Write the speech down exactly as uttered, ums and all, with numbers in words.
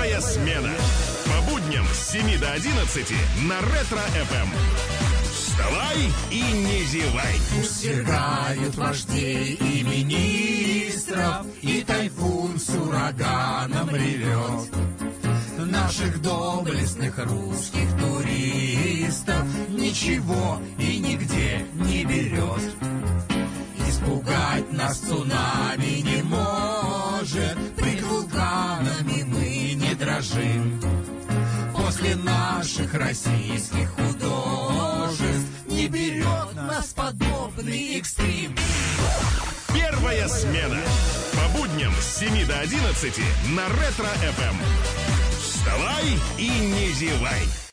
Первая смена. По будням с семи до одиннадцати на Ретро-эф эм. Вставай и не зевай. Пусть свергают вождей и министров, и тайфун с ураганом ревет. Наших доблестных русских туристов ничего и нигде не берет. Испугать нас цунами не может, пред вулканами мы не дрожим. После наших российских художеств не берет нас подобный экстрим. Первая смена. По будням с семи до одиннадцати на Ретро-эф эм. Вставай и не зевай.